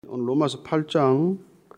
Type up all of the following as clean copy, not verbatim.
오늘 로마서 8장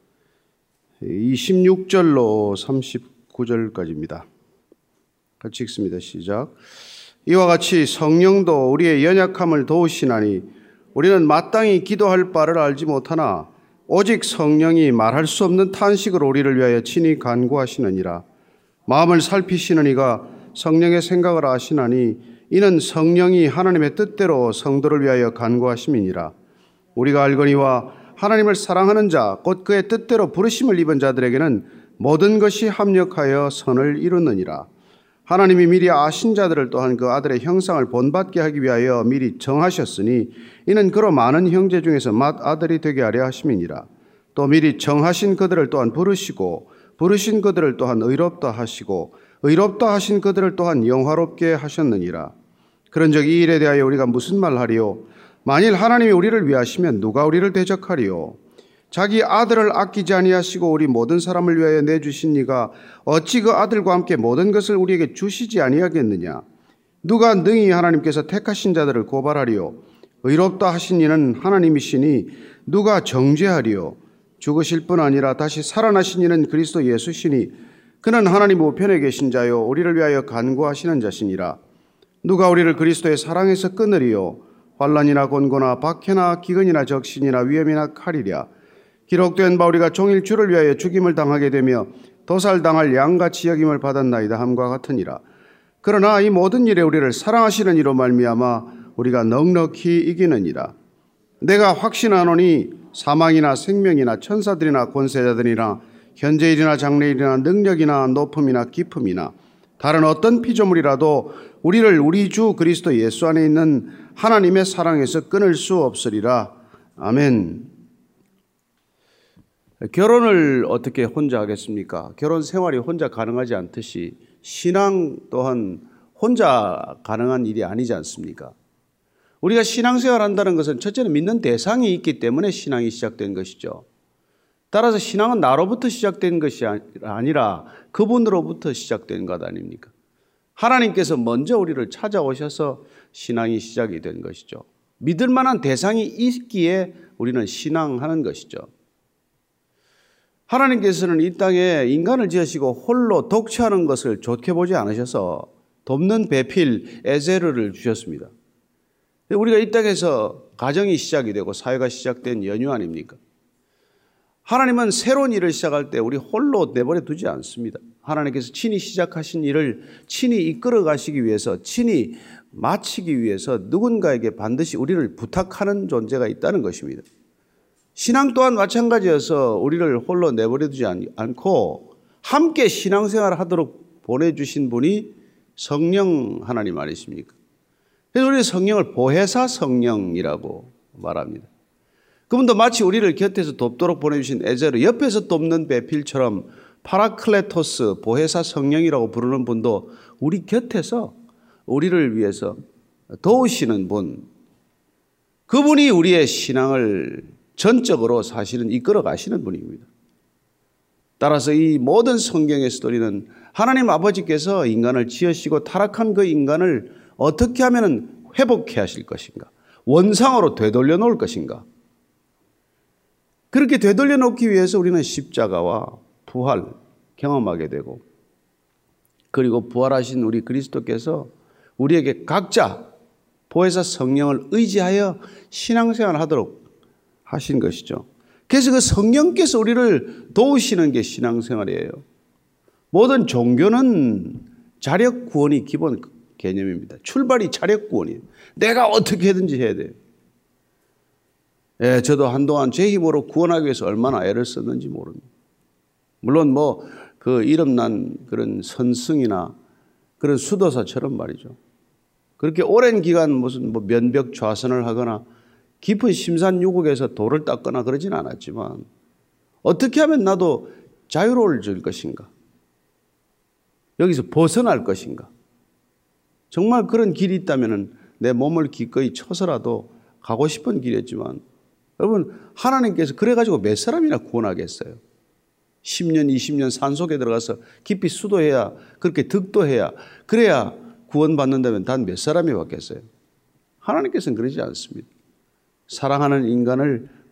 26절로 39절까지입니다. 같이 읽습니다. 시작. 이와 같이 성령도 우리의 연약함을 도우시나니 우리는 마땅히 기도할 바를 알지 못하나 오직 성령이 말할 수 없는 탄식으로 우리를 위하여 친히 간구하시느니라. 마음을 살피시는 이가 성령의 생각을 아시나니 이는 성령이 하나님의 뜻대로 성도를 위하여 간구하심이니라. 우리가 알거니와 하나님을 사랑하는 자, 곧 그의 뜻대로 부르심을 입은 자들에게는 모든 것이 합력하여 선을 이루느니라. 하나님이 미리 아신 자들을 또한 그 아들의 형상을 본받게 하기 위하여 미리 정하셨으니 이는 그로 많은 형제 중에서 맏아들이 되게 하려 하심이니라. 또 미리 정하신 그들을 또한 부르시고 부르신 그들을 또한 의롭다 하시고 의롭다 하신 그들을 또한 영화롭게 하셨느니라. 그런즉 이 일에 대하여 우리가 무슨 말하리요? 만일 하나님이 우리를 위하시면 누가 우리를 대적하리요? 자기 아들을 아끼지 아니하시고 우리 모든 사람을 위하여 내주신 이가 어찌 그 아들과 함께 모든 것을 우리에게 주시지 아니하겠느냐? 누가 능히 하나님께서 택하신 자들을 고발하리요? 의롭다 하신 이는 하나님이시니 누가 정죄하리요? 죽으실 뿐 아니라 다시 살아나신 이는 그리스도 예수시니 그는 하나님 우편에 계신 자요 우리를 위하여 간구하시는 자시니라. 누가 우리를 그리스도의 사랑에서 끊으리요? 환난이나 곤고나 박해나 기근이나 적신이나 위험이나 칼이랴. 기록된 바 우리가 종일 주를 위하여 죽임을 당하게 되며 도살당할 양같이 여김을 받았나이다 함과 같으니라. 그러나 이 모든 일에 우리를 사랑하시는 이로 말미암아 우리가 넉넉히 이기느니라. 내가 확신하노니 사망이나 생명이나 천사들이나 권세자들이나 현재일이나 장래일이나 능력이나 높음이나 깊음이나 다른 어떤 피조물이라도 우리를 우리 주 그리스도 예수 안에 있는 하나님의 사랑에서 끊을 수 없으리라. 아멘. 결혼을 어떻게 혼자 하겠습니까? 결혼 생활이 혼자 가능하지 않듯이 신앙 또한 혼자 가능한 일이 아니지 않습니까? 우리가 신앙생활 한다는 것은 첫째는 믿는 대상이 있기 때문에 신앙이 시작된 것이죠. 따라서 신앙은 나로부터 시작된 것이 아니라 그분으로부터 시작된 것 아닙니까? 하나님께서 먼저 우리를 찾아오셔서 신앙이 시작이 된 것이죠. 믿을 만한 대상이 있기에 우리는 신앙하는 것이죠. 하나님께서는 이 땅에 인간을 지으시고 홀로 독처하는 것을 좋게 보지 않으셔서 돕는 배필 에제르를 주셨습니다. 우리가 이 땅에서 가정이 시작이 되고 사회가 시작된 연유 아닙니까? 하나님은 새로운 일을 시작할 때 우리 홀로 내버려 두지 않습니다. 하나님께서 친히 시작하신 일을 친히 이끌어 가시기 위해서, 친히 마치기 위해서 누군가에게 반드시 우리를 부탁하는 존재가 있다는 것입니다. 신앙 또한 마찬가지여서 우리를 홀로 내버려 두지 않고 함께 신앙생활을 하도록 보내주신 분이 성령 하나님 아니십니까? 그래서 우리는 성령을 보혜사 성령이라고 말합니다. 그분도 마치 우리를 곁에서 돕도록 보내주신 에제르, 옆에서 돕는 배필처럼 파라클레토스, 보혜사 성령이라고 부르는 분도 우리 곁에서 우리를 위해서 도우시는 분, 그분이 우리의 신앙을 전적으로 사실은 이끌어 가시는 분입니다. 따라서 이 모든 성경의 스토리는 하나님 아버지께서 인간을 지으시고 타락한 그 인간을 어떻게 하면 회복해 하실 것인가, 원상으로 되돌려 놓을 것인가, 그렇게 되돌려 놓기 위해서 우리는 십자가와 부활 경험하게 되고, 그리고 부활하신 우리 그리스도께서 우리에게 각자 보혜사 성령을 의지하여 신앙생활을 하도록 하신 것이죠. 그래서 그 성령께서 우리를 도우시는 게 신앙생활이에요. 모든 종교는 자력 구원이 기본 개념입니다. 출발이 자력 구원이에요. 내가 어떻게 해든지 해야 돼요. 예, 저도 한동안 제 힘으로 구원하기 위해서 얼마나 애를 썼는지 모릅니다. 물론 그 이름난 그런 선승이나 그런 수도사처럼 말이죠. 그렇게 오랜 기간 무슨 면벽 좌선을 하거나 깊은 심산유곡에서 돌을 닦거나 그러진 않았지만 어떻게 하면 나도 자유로워질 것인가? 여기서 벗어날 것인가? 정말 그런 길이 있다면 내 몸을 기꺼이 쳐서라도 가고 싶은 길이었지만, 여러분, 하나님께서 그래가지고 몇 사람이나 구원하겠어요? 10년, 20년 산속에 들어가서 깊이 수도해야, 그렇게 득도해야, 그래야 구원받는다면 단 몇 사람이 받겠어요? 하나님께서는 그러지 않습니다. 사랑하는 인간을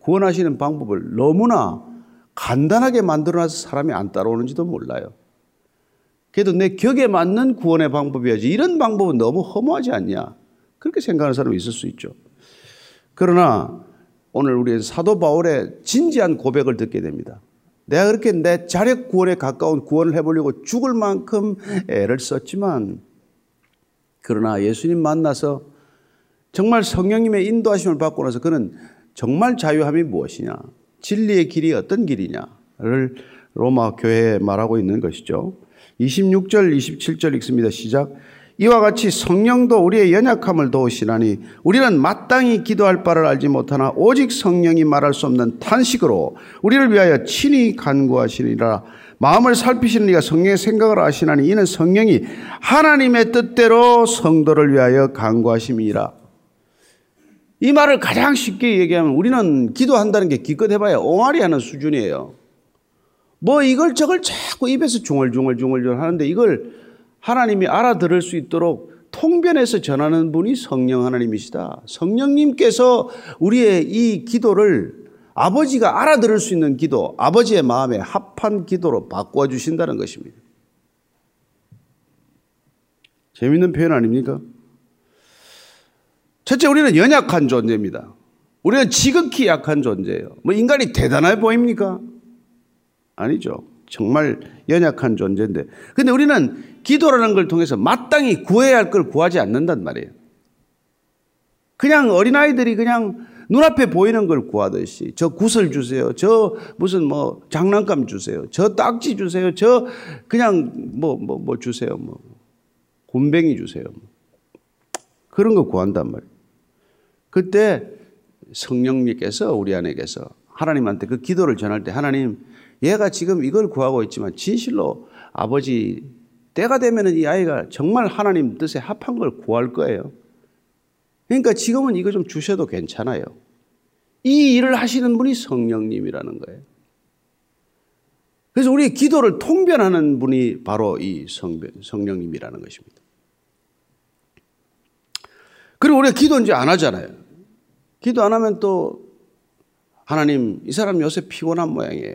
구원하시는 방법을 너무나 간단하게 만들어놔서 사람이 안 따라오는지도 몰라요. 그래도 내 격에 맞는 구원의 방법이야지 이런 방법은 너무 허무하지 않냐, 그렇게 생각하는 사람이 있을 수 있죠. 그러나 오늘 우리 사도 바울의 진지한 고백을 듣게 됩니다. 내가 그렇게 내 자력 구원에 가까운 구원을 해보려고 죽을 만큼 애를 썼지만, 그러나 예수님 만나서 정말 성령님의 인도하심을 받고 나서 그는 정말 자유함이 무엇이냐, 진리의 길이 어떤 길이냐를 로마 교회에 말하고 있는 것이죠. 26절 27절 읽습니다. 시작. 이와 같이 성령도 우리의 연약함을 도우시나니 우리는 마땅히 기도할 바를 알지 못하나 오직 성령이 말할 수 없는 탄식으로 우리를 위하여 친히 간구하시니라. 마음을 살피시는 이가 성령의 생각을 아시나니 이는 성령이 하나님의 뜻대로 성도를 위하여 간구하심이라. 이 말을 가장 쉽게 얘기하면 우리는 기도한다는 게 기껏 해봐야 옹알이 하는 수준이에요. 뭐 이걸 저걸 자꾸 입에서 중얼중얼 하는데 이걸 하나님이 알아들을 수 있도록 통변해서 전하는 분이 성령 하나님이시다. 성령님께서 우리의 이 기도를 아버지가 알아들을 수 있는 기도, 아버지의 마음에 합한 기도로 바꿔 주신다는 것입니다. 재미있는 표현 아닙니까? 첫째, 우리는 연약한 존재입니다. 우리는 지극히 약한 존재예요. 뭐 인간이 대단해 보입니까? 아니죠. 정말 연약한 존재인데, 근데 우리는 기도라는 걸 통해서 마땅히 구해야 할 걸 구하지 않는단 말이에요. 그냥 어린아이들이 그냥 눈앞에 보이는 걸 구하듯이, 저 구슬 주세요, 저 무슨 뭐 장난감 주세요, 저 딱지 주세요, 저 그냥 뭐 주세요, 뭐 곰뱅이 주세요, 그런 거 구한단 말이에요. 그때 성령님께서 우리 안에게서 하나님한테 그 기도를 전할 때, 하나님, 얘가 지금 이걸 구하고 있지만 진실로 아버지 때가 되면 이 아이가 정말 하나님 뜻에 합한 걸 구할 거예요. 그러니까 지금은 이거 좀 주셔도 괜찮아요. 이 일을 하시는 분이 성령님이라는 거예요. 그래서 우리의 기도를 통변하는 분이 바로 이 성령님이라는 것입니다. 그리고 우리가 기도 이제 안 하잖아요. 기도 안 하면 또 하나님, 이 사람 요새 피곤한 모양이에요.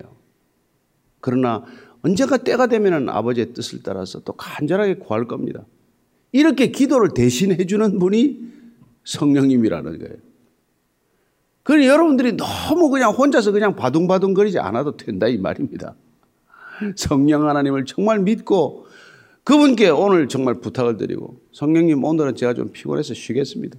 그러나 언젠가 때가 되면 아버지의 뜻을 따라서 또 간절하게 구할 겁니다. 이렇게 기도를 대신해 주는 분이 성령님이라는 거예요. 그러니 여러분들이 너무 그냥 혼자서 그냥 바둥바둥거리지 않아도 된다 이 말입니다. 성령 하나님을 정말 믿고 그분께 오늘 정말 부탁을 드리고, 성령님, 오늘은 제가 좀 피곤해서 쉬겠습니다.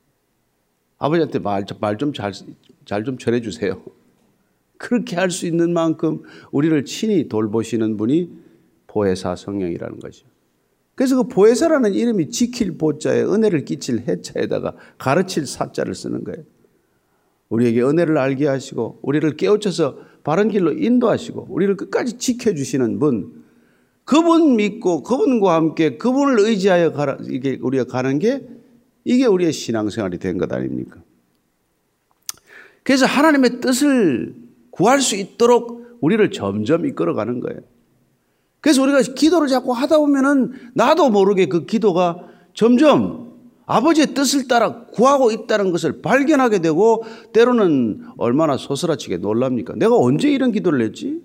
아버지한테 말 좀 잘 좀 전해주세요. 그렇게 할 수 있는 만큼 우리를 친히 돌보시는 분이 보혜사 성령이라는 거죠. 그래서 그 보혜사라는 이름이 지킬 보자에 은혜를 끼칠 해자에다가 가르칠 사자를 쓰는 거예요. 우리에게 은혜를 알게 하시고 우리를 깨우쳐서 바른 길로 인도하시고 우리를 끝까지 지켜주시는 분, 그분 믿고 그분과 함께 그분을 의지하여 이게 우리가 가는 게, 이게 우리의 신앙생활이 된 것 아닙니까? 그래서 하나님의 뜻을 구할 수 있도록 우리를 점점 이끌어가는 거예요. 그래서 우리가 기도를 자꾸 하다 보면은 나도 모르게 그 기도가 점점 아버지의 뜻을 따라 구하고 있다는 것을 발견하게 되고, 때로는 얼마나 소스라치게 놀랍니까? 내가 언제 이런 기도를 했지?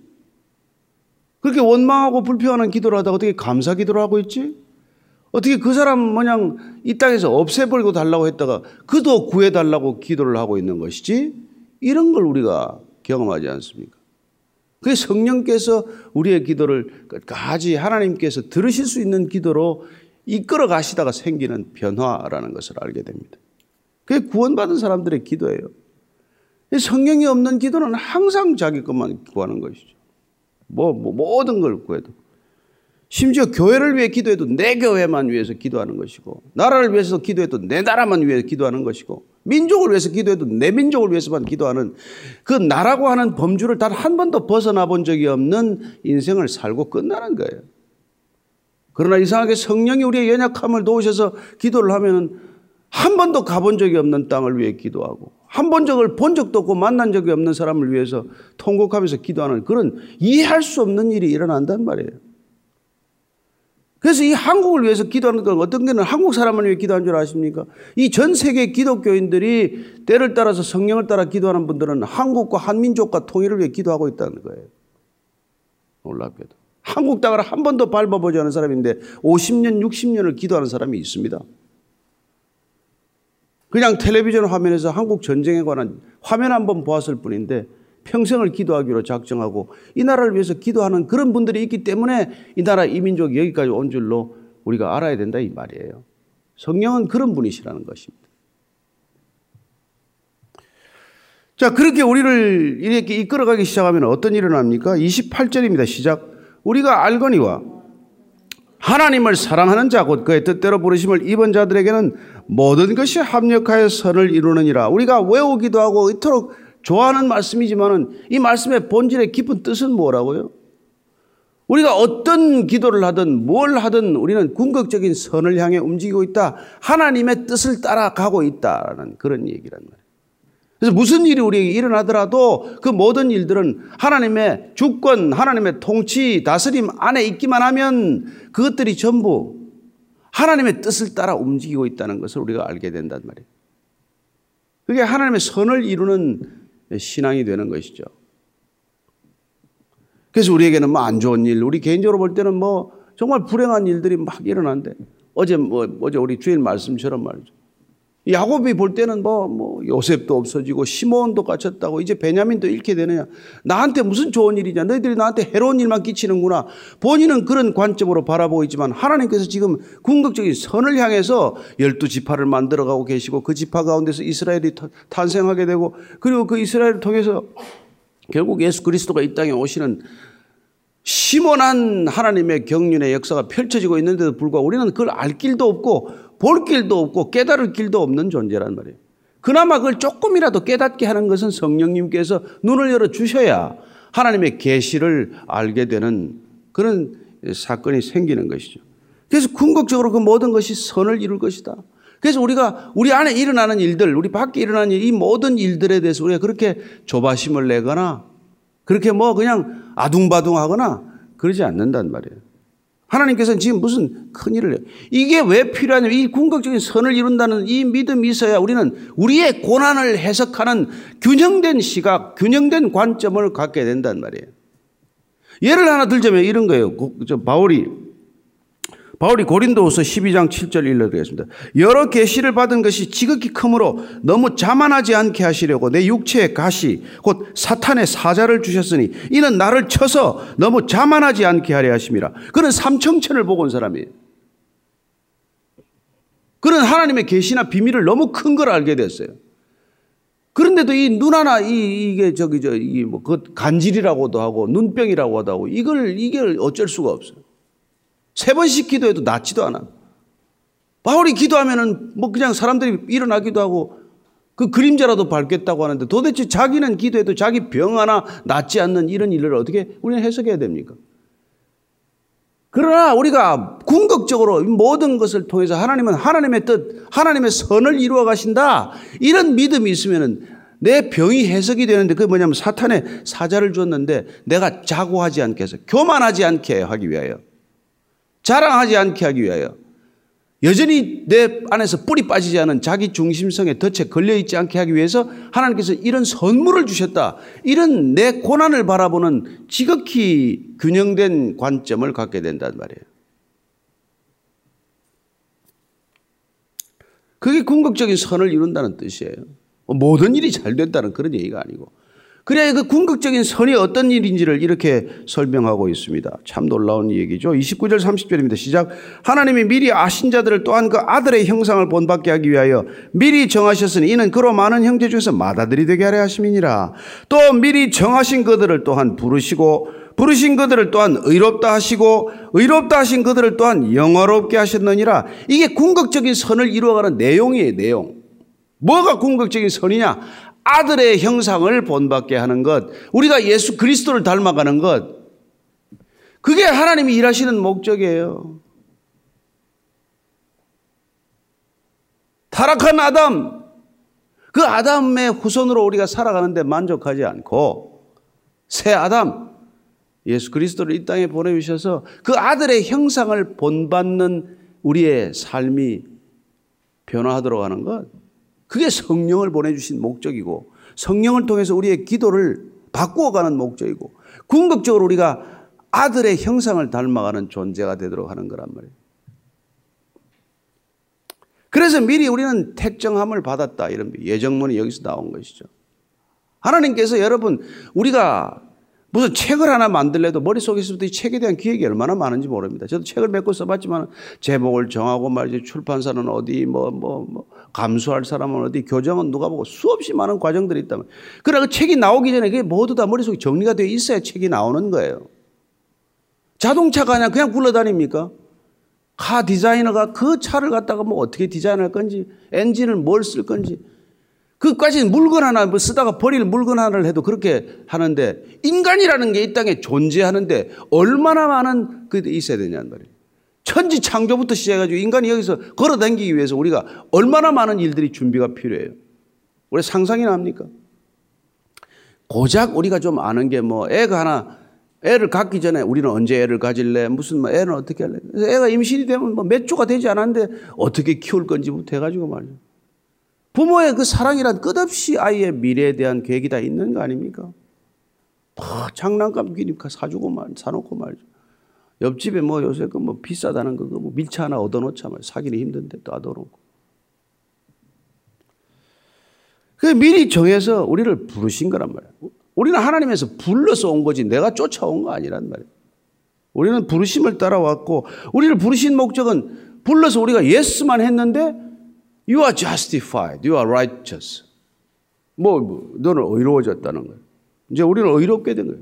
그렇게 원망하고 불평하는 기도를 하다가 어떻게 감사 기도를 하고 있지? 어떻게 그 사람 마냥 이 땅에서 없애버리고 달라고 했다가 그도 구해달라고 기도를 하고 있는 것이지? 이런 걸 우리가 경험하지 않습니까? 그게 성령께서 우리의 기도를 끝까지 하나님께서 들으실 수 있는 기도로 이끌어 가시다가 생기는 변화라는 것을 알게 됩니다. 그게 구원받은 사람들의 기도예요. 성령이 없는 기도는 항상 자기 것만 구하는 것이죠. 모든 걸 구해도. 심지어 교회를 위해 기도해도 내 교회만 위해서 기도하는 것이고, 나라를 위해서 기도해도 내 나라만 위해 기도하는 것이고, 민족을 위해서 기도해도 내 민족을 위해서만 기도하는, 그 나라고 하는 범주를 단 한 번도 벗어나 본 적이 없는 인생을 살고 끝나는 거예요. 그러나 이상하게 성령이 우리의 연약함을 도우셔서 기도를 하면은 한 번도 가본 적이 없는 땅을 위해 기도하고, 한 번적을 본 적도 없고 만난 적이 없는 사람을 위해서 통곡하면서 기도하는 그런 이해할 수 없는 일이 일어난단 말이에요. 그래서 이 한국을 위해서 기도하는 건 어떤 게는 한국 사람을 위해 기도한 줄 아십니까? 이 전 세계 기독교인들이 때를 따라서 성령을 따라 기도하는 분들은 한국과 한민족과 통일을 위해 기도하고 있다는 거예요. 놀랍게도. 한국 땅을 한 번도 밟아보지 않은 사람인데 50년, 60년을 기도하는 사람이 있습니다. 그냥 텔레비전 화면에서 한국 전쟁에 관한 화면 한번 보았을 뿐인데 평생을 기도하기로 작정하고 이 나라를 위해서 기도하는 그런 분들이 있기 때문에 이 나라 이 민족이 여기까지 온 줄로 우리가 알아야 된다 이 말이에요. 성령은 그런 분이시라는 것입니다. 자, 그렇게 우리를 이렇게 이끌어가기 시작하면 어떤 일이 일어납니까? 28절입니다. 시작. 우리가 알거니와 하나님을 사랑하는 자 곧 그의 뜻대로 부르심을 입은 자들에게는 모든 것이 합력하여 선을 이루느니라. 우리가 외우기도 하고 이토록 좋아하는 말씀이지만은 이 말씀의 본질의 깊은 뜻은 뭐라고요? 우리가 어떤 기도를 하든 뭘 하든 우리는 궁극적인 선을 향해 움직이고 있다. 하나님의 뜻을 따라가고 있다는 그런 얘기란 말이에요. 그래서 무슨 일이 우리에게 일어나더라도 그 모든 일들은 하나님의 주권, 하나님의 통치, 다스림 안에 있기만 하면 그것들이 전부 하나님의 뜻을 따라 움직이고 있다는 것을 우리가 알게 된단 말이에요. 그게 하나님의 선을 이루는 신앙이 되는 것이죠. 그래서 우리에게는 뭐 안 좋은 일, 우리 개인적으로 볼 때는 뭐 정말 불행한 일들이 막 일어나는데 어제 우리 주일 말씀처럼 말이죠. 야곱이 볼 때는 뭐 요셉도 없어지고 시몬도 갇혔다고 이제 베냐민도 잃게 되느냐. 나한테 무슨 좋은 일이냐. 너희들이 나한테 해로운 일만 끼치는구나. 본인은 그런 관점으로 바라보고 있지만 하나님께서 지금 궁극적인 선을 향해서 12지파를 만들어가고 계시고 그 지파 가운데서 이스라엘이 탄생하게 되고 그리고 그 이스라엘을 통해서 결국 예수 그리스도가 이 땅에 오시는 심원한 하나님의 경륜의 역사가 펼쳐지고 있는데도 불구하고 우리는 그걸 알 길도 없고 볼 길도 없고 깨달을 길도 없는 존재란 말이에요. 그나마 그걸 조금이라도 깨닫게 하는 것은 성령님께서 눈을 열어주셔야 하나님의 계시를 알게 되는 그런 사건이 생기는 것이죠. 그래서 궁극적으로 그 모든 것이 선을 이룰 것이다. 그래서 우리가 우리 안에 일어나는 일들, 우리 밖에 일어나는 이 모든 일들에 대해서 우리가 그렇게 조바심을 내거나 그렇게 뭐 그냥 아둥바둥하거나 그러지 않는단 말이에요. 하나님께서는 지금 무슨 큰일을 해요. 이게 왜 필요하냐면 이 궁극적인 선을 이룬다는 이 믿음이 있어야 우리는 우리의 고난을 해석하는 균형된 시각, 균형된 관점을 갖게 된단 말이에요. 예를 하나 들자면 이런 거예요. 바울이 고린도후서 12장 7절 읽어드리겠습니다. 여러 계시를 받은 것이 지극히 크므로 너무 자만하지 않게 하시려고 내 육체의 가시 곧 사탄의 사자를 주셨으니 이는 나를 쳐서 너무 자만하지 않게 하려 하심이라. 그는 삼청천을 보고 온 사람이에요. 그는 하나님의 계시나 비밀을 너무 큰 걸 알게 됐어요. 그런데도 이 눈 하나 이게 그 간질이라고도 하고 눈병이라고도 하고 이게 어쩔 수가 없어요. 3번씩 기도해도 낫지도 않아. 바울이 기도하면은 뭐 그냥 사람들이 일어나기도 하고 그 그림자라도 밟겠다고 하는데 도대체 자기는 기도해도 자기 병 하나 낫지 않는 이런 일을 어떻게 우리는 해석해야 됩니까? 그러나 우리가 궁극적으로 모든 것을 통해서 하나님은 하나님의 뜻, 하나님의 선을 이루어 가신다. 이런 믿음이 있으면은 내 병이 해석이 되는데 그게 뭐냐면 사탄의 사자를 줬는데 내가 자고하지 않게 해서 교만하지 않게 하기 위하여 자랑하지 않게 하기 위하여 여전히 내 안에서 뿌리 빠지지 않은 자기 중심성에 덫에 걸려있지 않게 하기 위해서 하나님께서 이런 선물을 주셨다. 이런 내 고난을 바라보는 지극히 균형된 관점을 갖게 된단 말이에요. 그게 궁극적인 선을 이룬다는 뜻이에요. 모든 일이 잘 된다는 그런 얘기가 아니고 그래야 그 궁극적인 선이 어떤 일인지를 이렇게 설명하고 있습니다. 참 놀라운 얘기죠. 29절 30절입니다. 시작. 하나님이 미리 아신 자들을 또한 그 아들의 형상을 본받게 하기 위하여 미리 정하셨으니 이는 그로 많은 형제 중에서 맏아들이 되게 하려 하심이니라. 또 미리 정하신 그들을 또한 부르시고 부르신 그들을 또한 의롭다 하시고 의롭다 하신 그들을 또한 영화롭게 하셨느니라. 이게 궁극적인 선을 이루어가는 내용이에요. 내용. 뭐가 궁극적인 선이냐? 아들의 형상을 본받게 하는 것, 우리가 예수 그리스도를 닮아가는 것, 그게 하나님이 일하시는 목적이에요. 타락한 아담, 그 아담의 후손으로 우리가 살아가는데 만족하지 않고 새 아담, 예수 그리스도를 이 땅에 보내주셔서 그 아들의 형상을 본받는 우리의 삶이 변화하도록 하는 것, 그게 성령을 보내주신 목적이고 성령을 통해서 우리의 기도를 바꾸어가는 목적이고 궁극적으로 우리가 아들의 형상을 닮아가는 존재가 되도록 하는 거란 말이에요. 그래서 미리 우리는 택정함을 받았다, 이런 예정론이 여기서 나온 것이죠. 하나님께서 여러분, 우리가 무슨 책을 하나 만들래도 머릿속에서부터 이 책에 대한 기획이 얼마나 많은지 모릅니다. 저도 책을 몇 권 써봤지만 제목을 정하고 말이죠. 출판사는 어디, 감수할 사람은 어디, 교정은 누가 보고 수없이 많은 과정들이 있다면. 그러나 그 책이 나오기 전에 그게 모두 다 머릿속에 정리가 되어 있어야 책이 나오는 거예요. 자동차가 그냥 굴러다닙니까? 카 디자이너가 그 차를 갖다가 어떻게 디자인할 건지, 엔진을 뭘 쓸 건지, 그까지 물건 하나 쓰다가 버릴 물건 하나를 해도 그렇게 하는데, 인간이라는 게 이 땅에 존재하는데 얼마나 많은 그게 있어야 되냐는 말이에요. 천지 창조부터 시작해가지고 인간이 여기서 걸어 다니기 위해서 우리가 얼마나 많은 일들이 준비가 필요해요. 우리 상상이나 합니까? 고작 우리가 좀 아는 게 애가 하나, 애를 갖기 전에 우리는 언제 애를 가질래? 무슨 애는 어떻게 할래? 그래서 애가 임신이 되면 몇 주가 되지 않았는데 어떻게 키울 건지부터 해가지고 말이에요. 부모의 그 사랑이란 끝없이 아이의 미래에 대한 계획이 다 있는 거 아닙니까? 장난감 괜히 사주고 사놓고 말이죠. 옆집에 요새 비싸다는 거, 밀차 하나 얻어놓자 말이죠. 사기는 힘든데 또 얻어놓고. 그 미리 정해서 우리를 부르신 거란 말이에요. 우리는 하나님에서 불러서 온 거지 내가 쫓아온 거 아니란 말이에요. 우리는 부르심을 따라왔고, 우리를 부르신 목적은 불러서 우리가 예스만 했는데 You are justified, you are righteous. 너는 의로워졌다는 거예요. 이제 우리는 의롭게 된 거예요.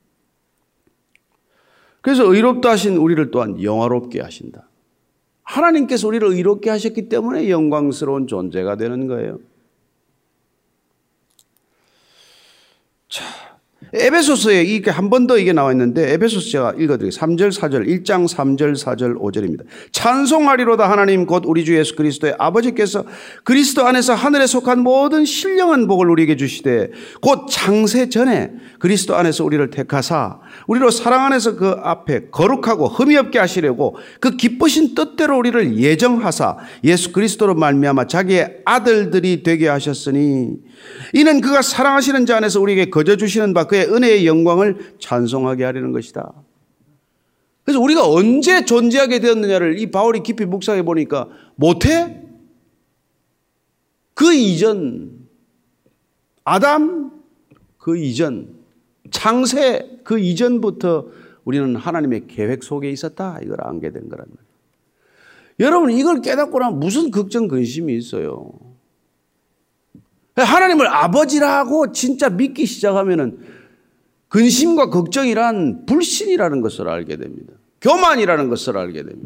그래서 의롭다 하신 우리를 또한 영화롭게 하신다. 하나님께서 우리를 의롭게 하셨기 때문에 영광스러운 존재가 되는 거예요. 자, 에베소서에 이게 한 번 더 이게 나와 있는데, 에베소서 제가 읽어드릴게요. 3절 4절, 1장 3절 4절 5절입니다. 찬송하리로다 하나님 곧 우리 주 예수 그리스도의 아버지께서 그리스도 안에서 하늘에 속한 모든 신령한 복을 우리에게 주시되 곧 창세 전에 그리스도 안에서 우리를 택하사 우리로 사랑 안에서 그 앞에 거룩하고 흠이 없게 하시려고 그 기쁘신 뜻대로 우리를 예정하사 예수 그리스도로 말미암아 자기의 아들들이 되게 하셨으니 이는 그가 사랑하시는 자 안에서 우리에게 거저 주시는 바 그의 은혜의 영광을 찬송하게 하려는 것이다. 그래서 우리가 언제 존재하게 되었느냐를 이 바울이 깊이 묵상해 보니까 못해? 그 이전, 아담 그 이전, 창세 그 이전부터 우리는 하나님의 계획 속에 있었다, 이걸 알게 된 거란 말이에요. 여러분, 이걸 깨닫고 나면 무슨 걱정 근심이 있어요? 하나님을 아버지라고 진짜 믿기 시작하면은 근심과 걱정이란 불신이라는 것을 알게 됩니다. 교만이라는 것을 알게 됩니다.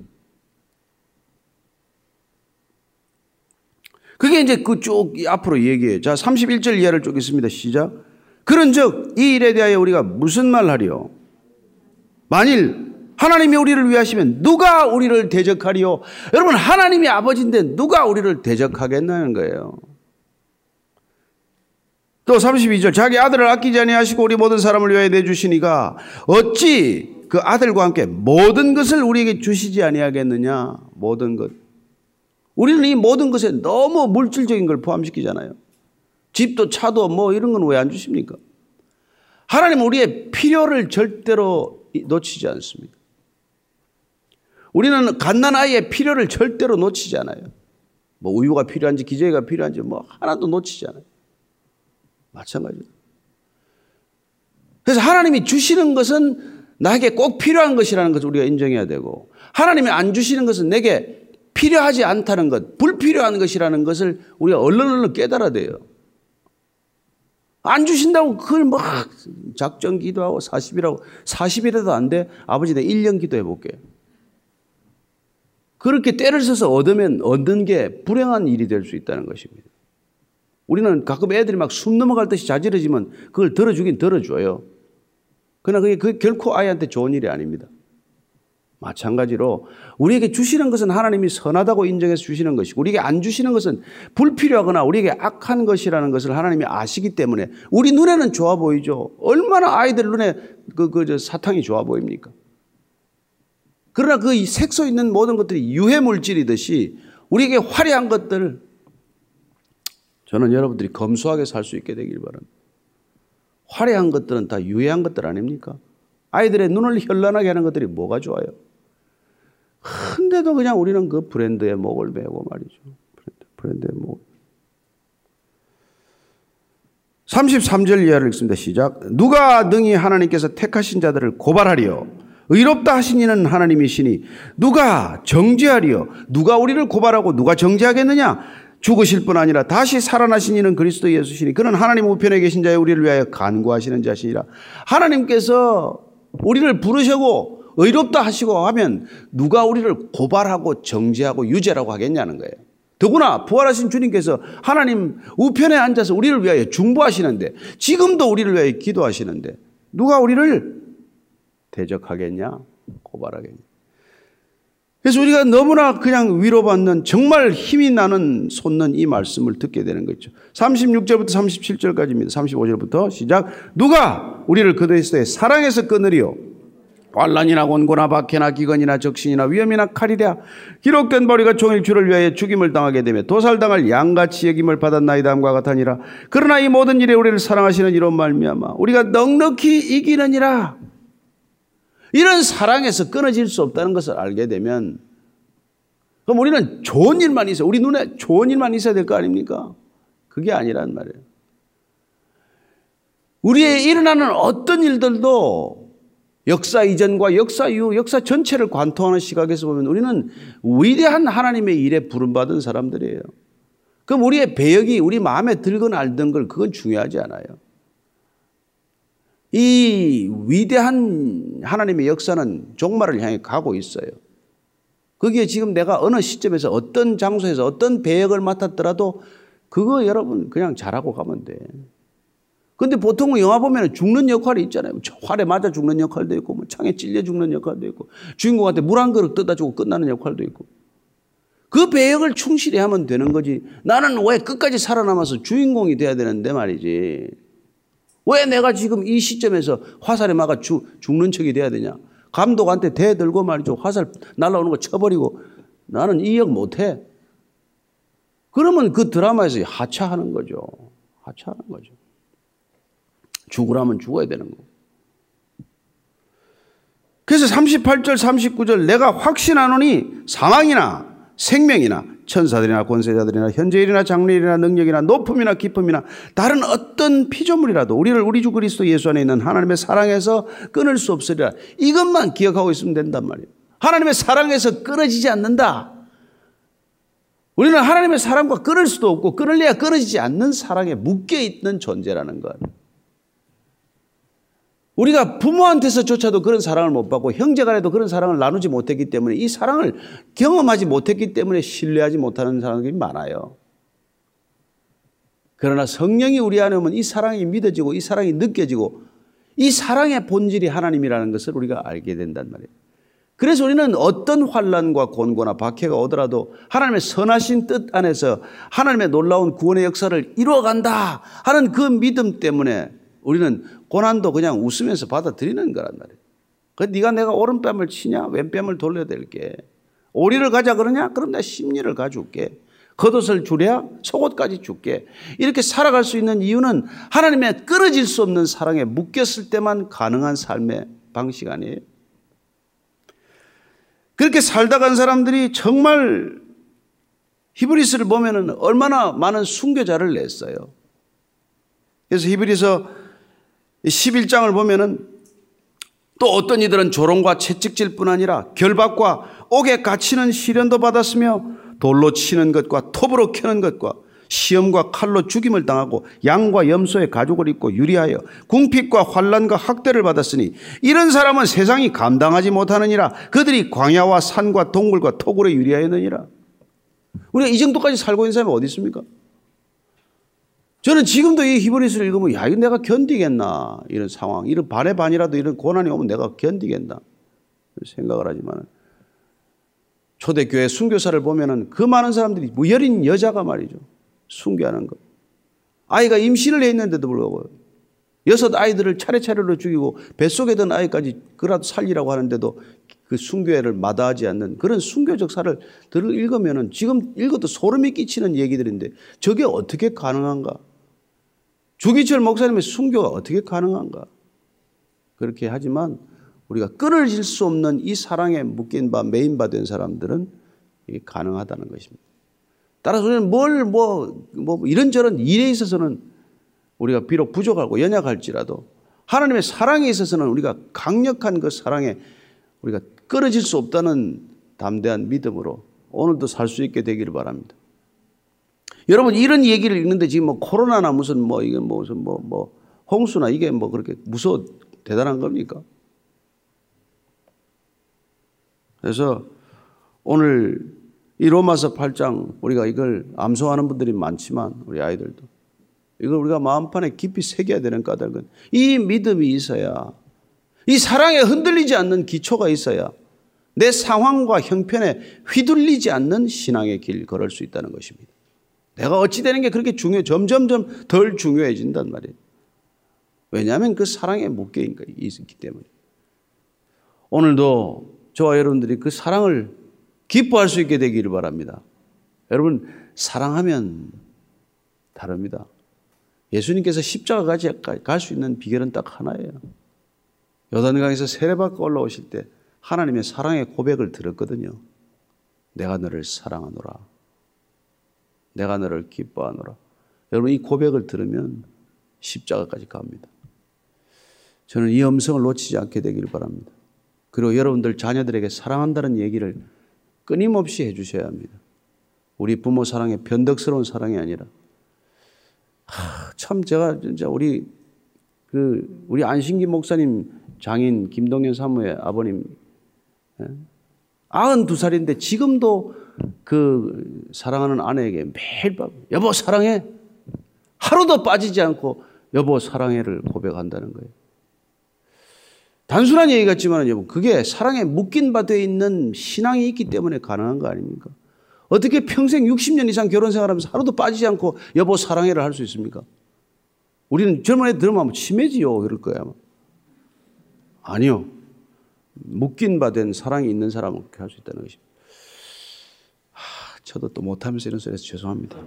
그게 이제 쭉 앞으로 얘기해요. 자, 31절 이하를 쭉 있습니다. 시작. 그런즉 이 일에 대하여 우리가 무슨 말 하리요? 만일 하나님이 우리를 위하시면 누가 우리를 대적하리요? 여러분, 하나님이 아버지인데 누가 우리를 대적하겠냐는 거예요. 또 32절, 자기 아들을 아끼지 아니하시고 우리 모든 사람을 위하여 내주시니가 어찌 그 아들과 함께 모든 것을 우리에게 주시지 아니하겠느냐. 모든 것. 우리는 이 모든 것에 너무 물질적인 걸 포함시키잖아요. 집도 차도 이런 건 왜 안 주십니까? 하나님은 우리의 필요를 절대로 놓치지 않습니다. 우리는 갓난아이의 필요를 절대로 놓치지 않아요. 우유가 필요한지 기저귀가 필요한지 하나도 놓치지 않아요. 마찬가지로. 그래서 하나님이 주시는 것은 나에게 꼭 필요한 것이라는 것을 우리가 인정해야 되고, 하나님이 안 주시는 것은 내게 필요하지 않다는 것, 불필요한 것이라는 것을 우리가 얼른 깨달아야 돼요. 안 주신다고 그걸 작정 기도하고 40일에도 안 돼? 아버지 내 1년 기도해 볼게. 그렇게 때를 써서 얻는 게 불행한 일이 될 수 있다는 것입니다. 우리는 가끔 애들이 숨 넘어갈 듯이 자지러지면 그걸 들어주긴 들어줘요. 그러나 그게 결코 아이한테 좋은 일이 아닙니다. 마찬가지로 우리에게 주시는 것은 하나님이 선하다고 인정해서 주시는 것이고 우리에게 안 주시는 것은 불필요하거나 우리에게 악한 것이라는 것을 하나님이 아시기 때문에 우리 눈에는 좋아 보이죠. 얼마나 아이들 눈에 사탕이 좋아 보입니까? 그러나 그 색소 있는 모든 것들이 유해 물질이듯이 우리에게 화려한 것들, 저는 여러분들이 검소하게 살 수 있게 되길 바랍니다. 화려한 것들은 다 유해한 것들 아닙니까? 아이들의 눈을 현란하게 하는 것들이 뭐가 좋아요? 근데도 그냥 우리는 그 브랜드의 목을 메고 말이죠. 브랜드의 목. 33절 이하를 읽습니다. 시작. 누가 능히 하나님께서 택하신 자들을 고발하리요? 의롭다 하신 이는 하나님이시니 누가 정죄하리요? 누가 우리를 고발하고 누가 정죄하겠느냐? 죽으실 뿐 아니라 다시 살아나신 이는 그리스도 예수시니 그는 하나님 우편에 계신 자의 우리를 위하여 간구하시는 자시니라. 하나님께서 우리를 부르시고 의롭다 하시고 하면 누가 우리를 고발하고 정죄하고 유죄라고 하겠냐는 거예요. 더구나 부활하신 주님께서 하나님 우편에 앉아서 우리를 위하여 중보하시는데 지금도 우리를 위하여 기도하시는데 누가 우리를 대적하겠냐? 고발하겠냐? 그래서 우리가 너무나 그냥 위로받는 정말 힘이 나는 솟는 이 말씀을 듣게 되는 거죠. 36절부터 37절까지입니다. 35절부터 시작. 누가 우리를 그리스도의 사랑에서 끊으리요? 환난이나 곤고나 박해나 기근이나 적신이나 위험이나 칼이랴. 기록된 머리가 종일 주를 위하여 죽임을 당하게 되며 도살당할 양같이 여김을 받았나이다 함과 같으니라. 그러나 이 모든 일에 우리를 사랑하시는 이로 말미암아 우리가 넉넉히 이기느니라. 이런 사랑에서 끊어질 수 없다는 것을 알게 되면 그럼 우리는 좋은 일만 있어요. 우리 눈에 좋은 일만 있어야 될 거 아닙니까? 그게 아니란 말이에요. 우리의 일어나는 어떤 일들도 역사 이전과 역사 이후, 역사 전체를 관통하는 시각에서 보면 우리는 위대한 하나님의 일에 부름받은 사람들이에요. 그럼 우리의 배역이 우리 마음에 들건 알던 걸 그건 중요하지 않아요. 이 위대한 하나님의 역사는 종말을 향해 가고 있어요. 거기에 지금 내가 어느 시점에서 어떤 장소에서 어떤 배역을 맡았더라도 그거 여러분 그냥 잘하고 가면 돼. 근데 보통 영화 보면 죽는 역할이 있잖아요. 활에 맞아 죽는 역할도 있고, 뭐 창에 찔려 죽는 역할도 있고, 주인공한테 물 한 그릇 떠다 주고 끝나는 역할도 있고. 그 배역을 충실히 하면 되는 거지. 나는 왜 끝까지 살아남아서 주인공이 돼야 되는데 말이지. 왜 내가 지금 이 시점에서 화살에 막아 죽는 척이 돼야 되냐. 감독한테 대들고 말이죠. 화살 날라오는 거 쳐버리고 나는 이 역 못해. 그러면 그 드라마에서 하차하는 거죠. 하차하는 거죠. 죽으라면 죽어야 되는 거고. 그래서 38절 39절 내가 확신하노니 사망이나 생명이나 천사들이나 권세자들이나 현재일이나 장래일이나 능력이나 높음이나 깊음이나 다른 어떤 피조물이라도 우리를 우리 주 그리스도 예수 안에 있는 하나님의 사랑에서 끊을 수 없으리라. 이것만 기억하고 있으면 된단 말이에요. 하나님의 사랑에서 끊어지지 않는다. 우리는 하나님의 사랑과 끊을 수도 없고 끊을래야 끊어지지 않는 사랑에 묶여있는 존재라는 것. 우리가 부모한테서조차도 그런 사랑을 못 받고 형제간에도 그런 사랑을 나누지 못했기 때문에 이 사랑을 경험하지 못했기 때문에 신뢰하지 못하는 사람들이 많아요. 그러나 성령이 우리 안에 오면 이 사랑이 믿어지고 이 사랑이 느껴지고 이 사랑의 본질이 하나님이라는 것을 우리가 알게 된단 말이에요. 그래서 우리는 어떤 환난과 곤고나 박해가 오더라도 하나님의 선하신 뜻 안에서 하나님의 놀라운 구원의 역사를 이루어간다 하는 그 믿음 때문에 우리는 고난도 그냥 웃으면서 받아들이는 거란 말이에요. 네가 내가 오른뺨을 치냐 왼뺨을 돌려댈게. 오리를 가자 그러냐 그럼 내가 심리를 가줄게. 겉옷을 주랴 속옷까지 줄게. 이렇게 살아갈 수 있는 이유는 하나님의 끊어질 수 없는 사랑에 묶였을 때만 가능한 삶의 방식 아니에요. 그렇게 살다 간 사람들이 정말 히브리서를 보면은 얼마나 많은 순교자를 냈어요. 그래서 히브리서 11장을 보면은 또 어떤 이들은 조롱과 채찍질 뿐 아니라 결박과 옥에 갇히는 시련도 받았으며 돌로 치는 것과 톱으로 켜는 것과 시험과 칼로 죽임을 당하고 양과 염소의 가죽을 입고 유리하여 궁핍과 환난과 학대를 받았으니 이런 사람은 세상이 감당하지 못하느니라. 그들이 광야와 산과 동굴과 토굴에 유리하였느니라. 우리가 이 정도까지 살고 있는 사람이 어디 있습니까? 저는 지금도 이 히브리서를 읽으면 야, 이거 내가 견디겠나 이런 상황, 이런 반의 반이라도 이런 고난이 오면 내가 견디겠나 생각을 하지만 초대교회 순교사를 보면은 그 많은 사람들이 뭐 여린 여자가 말이죠. 순교하는 것. 아이가 임신을 했는데도 불구하고 6 아이들을 차례차례로 죽이고 뱃속에 든 아이까지 그라도 살리라고 하는데도 그 순교회를 마다하지 않는 그런 순교적 사를 읽으면은 지금 읽어도 소름이 끼치는 얘기들인데 저게 어떻게 가능한가? 주기철 목사님의 순교가 어떻게 가능한가? 그렇게 하지만 우리가 끊어질 수 없는 이 사랑에 묶인 바 매인 바 된 사람들은 이게 가능하다는 것입니다. 따라서 우리는 이런저런 일에 있어서는 우리가 비록 부족하고 연약할지라도 하나님의 사랑에 있어서는 우리가 강력한 그 사랑에 우리가 끊어질 수 없다는 담대한 믿음으로 오늘도 살 수 있게 되기를 바랍니다. 여러분 이런 얘기를 읽는데 지금 뭐 코로나나 무슨 이게 무슨 홍수나 이게 그렇게 무서워 대단한 겁니까? 그래서 오늘 이 로마서 8장 우리가 이걸 암송하는 분들이 많지만 우리 아이들도 이걸 우리가 마음판에 깊이 새겨야 되는 까닭은 이 믿음이 있어야 이 사랑에 흔들리지 않는 기초가 있어야 내 상황과 형편에 휘둘리지 않는 신앙의 길 걸을 수 있다는 것입니다. 내가 어찌 되는 게 그렇게 점점점 덜 중요해진단 말이에요. 왜냐하면 그 사랑에 묶여 있기 때문에. 오늘도 저와 여러분들이 그 사랑을 기뻐할 수 있게 되기를 바랍니다. 여러분 사랑하면 다릅니다. 예수님께서 십자가까지 갈 수 있는 비결은 딱 하나예요. 요단강에서 세례받고 올라오실 때 하나님의 사랑의 고백을 들었거든요. 내가 너를 사랑하노라. 내가 너를 기뻐하노라. 여러분 이 고백을 들으면 십자가까지 갑니다. 저는 이 음성을 놓치지 않게 되기를 바랍니다. 그리고 여러분들 자녀들에게 사랑한다는 얘기를 끊임없이 해주셔야 합니다. 우리 부모 사랑의 변덕스러운 사랑이 아니라 참 제가 진짜 우리 안신기 목사님 장인 김동현 사모의 아버님 92살인데 지금도 그 사랑하는 아내에게 매일 밤 여보 사랑해 하루도 빠지지 않고 여보 사랑해를 고백한다는 거예요. 단순한 얘기 같지만 여러분 그게 사랑에 묶인 바 되어 있는 신앙이 있기 때문에 가능한 거 아닙니까? 어떻게 평생 60년 이상 결혼 생활하면서 하루도 빠지지 않고 여보 사랑해를 할 수 있습니까? 우리는 젊은 애들 들으면 심해지요 그럴 거야 아마. 아니요. 묶인 바 된 사랑이 있는 사람은 그렇게 할 수 있다는 것입니다. 저도 또 못하면서 이런 소리해서 죄송합니다.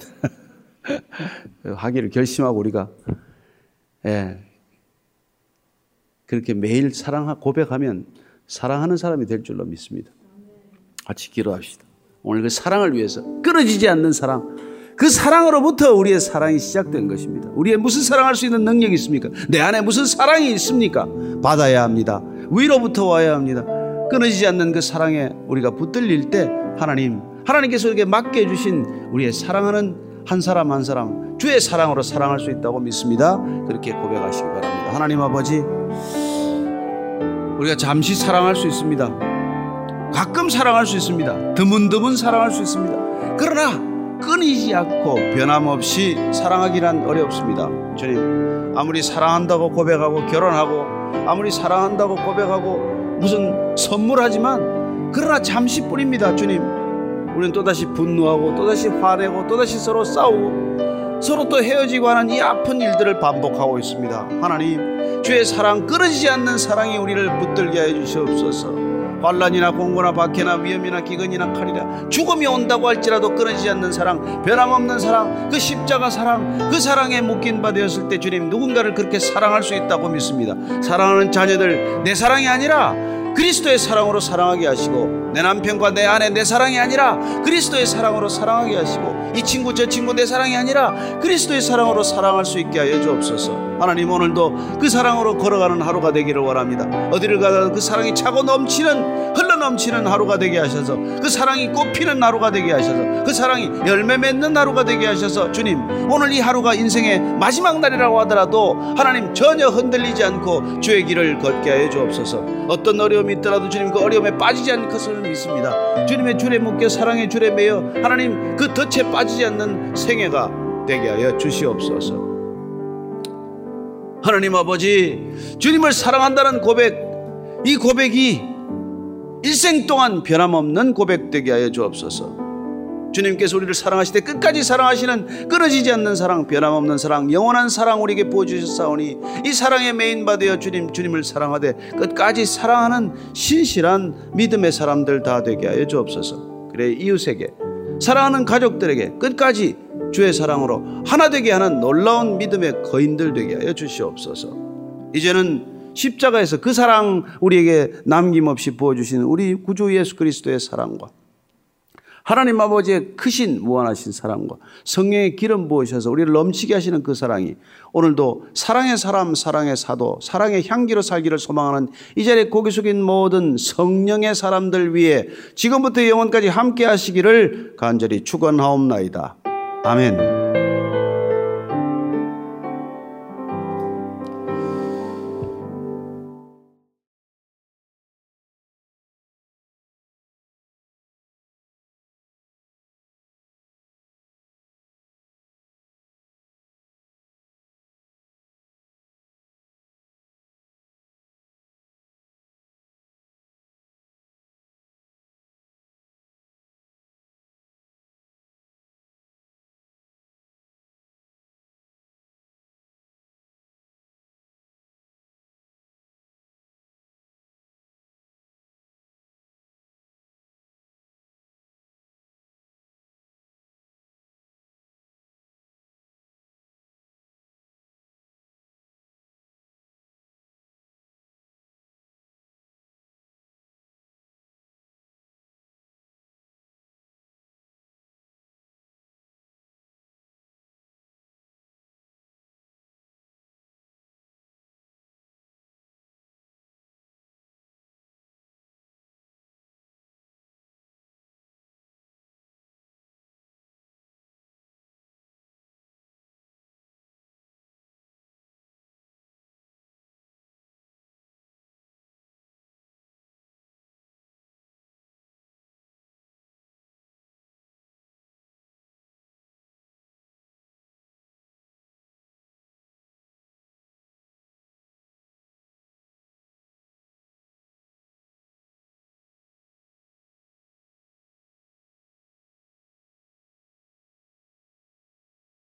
하기를 결심하고 우리가 그렇게 매일 고백하면 사랑하는 사람이 될 줄로 믿습니다. 같이 기도합시다. 오늘 그 사랑을 위해서 끊어지지 않는 사랑, 그 사랑으로부터 우리의 사랑이 시작된 것입니다. 우리의 무슨 사랑할 수 있는 능력이 있습니까? 내 안에 무슨 사랑이 있습니까? 받아야 합니다. 위로부터 와야 합니다. 끊어지지 않는 그 사랑에 우리가 붙들릴 때 하나님께서 우리에게 맡겨주신 우리의 사랑하는 한 사람 한 사람 주의 사랑으로 사랑할 수 있다고 믿습니다. 그렇게 고백하시기 바랍니다. 하나님 아버지, 우리가 잠시 사랑할 수 있습니다. 가끔 사랑할 수 있습니다. 드문드문 사랑할 수 있습니다. 그러나 끊이지 않고 변함없이 사랑하기란 어렵습니다. 주님, 아무리 사랑한다고 고백하고 결혼하고 아무리 사랑한다고 고백하고 무슨 선물하지만 그러나 잠시뿐입니다. 주님, 우리는 또다시 분노하고 또다시 화내고 또다시 서로 싸우고 서로 또 헤어지고 하는 이 아픈 일들을 반복하고 있습니다. 하나님, 주의 사랑, 끊어지지 않는 사랑이 우리를 붙들게 해 주시옵소서. 환난이나 공고나 박해나 위험이나 기근이나 칼이나 죽음이 온다고 할지라도 끊어지지 않는 사랑, 변함없는 사랑, 그 십자가 사랑, 그 사랑에 묶인 바 되었을 때 주님, 누군가를 그렇게 사랑할 수 있다고 믿습니다. 사랑하는 자녀들, 내 사랑이 아니라 그리스도의 사랑으로 사랑하게 하시고, 내 남편과 내 아내 내 사랑이 아니라 그리스도의 사랑으로 사랑하게 하시고, 이 친구 저 친구 내 사랑이 아니라 그리스도의 사랑으로 사랑할 수 있게 하여 주옵소서. 하나님, 오늘도 그 사랑으로 걸어가는 하루가 되기를 원합니다. 어디를 가도 그 사랑이 차고 넘치는, 흘러넘치는 하루가 되게 하셔서, 그 사랑이 꽃피는 하루가 되게 하셔서, 그 사랑이 열매 맺는 하루가 되게 하셔서, 주님, 오늘 이 하루가 인생의 마지막 날이라고 하더라도 하나님 전혀 흔들리지 않고 주의 길을 걷게 하여 주옵소서. 어떤 어려움이 있더라도 주님, 그 어려움에 빠지지 않을 것을 믿습니다. 주님의 줄에 묶여 사랑의 줄에 매여 하나님 그 덫에 빠지지 않는 생애가 되게 하여 주시옵소서. 하나님 아버지, 주님을 사랑한다는 고백, 이 고백이 일생 동안 변함없는 고백되게 하여 주옵소서. 주님께서 우리를 사랑하실 때 끝까지 사랑하시는 끊어지지 않는 사랑, 변함없는 사랑, 영원한 사랑 우리에게 보여주셨사오니 이 사랑에 메인받아 주님을 사랑하되 끝까지 사랑하는 신실한 믿음의 사람들 다 되게 하여 주옵소서. 그래 이웃에게, 사랑하는 가족들에게 끝까지 주의 사랑으로 하나 되게 하는 놀라운 믿음의 거인들 되게 하여 주시옵소서. 이제는 십자가에서 그 사랑 우리에게 남김없이 부어주신 우리 구주 예수 그리스도의 사랑과 하나님 아버지의 크신 무한하신 사랑과 성령의 기름 부으셔서 우리를 넘치게 하시는 그 사랑이 오늘도 사랑의 사람, 사랑의 사도, 사랑의 향기로 살기를 소망하는 이 자리에 고개 숙인 모든 성령의 사람들 위해 지금부터 영원까지 함께 하시기를 간절히 축원하옵나이다. 아멘.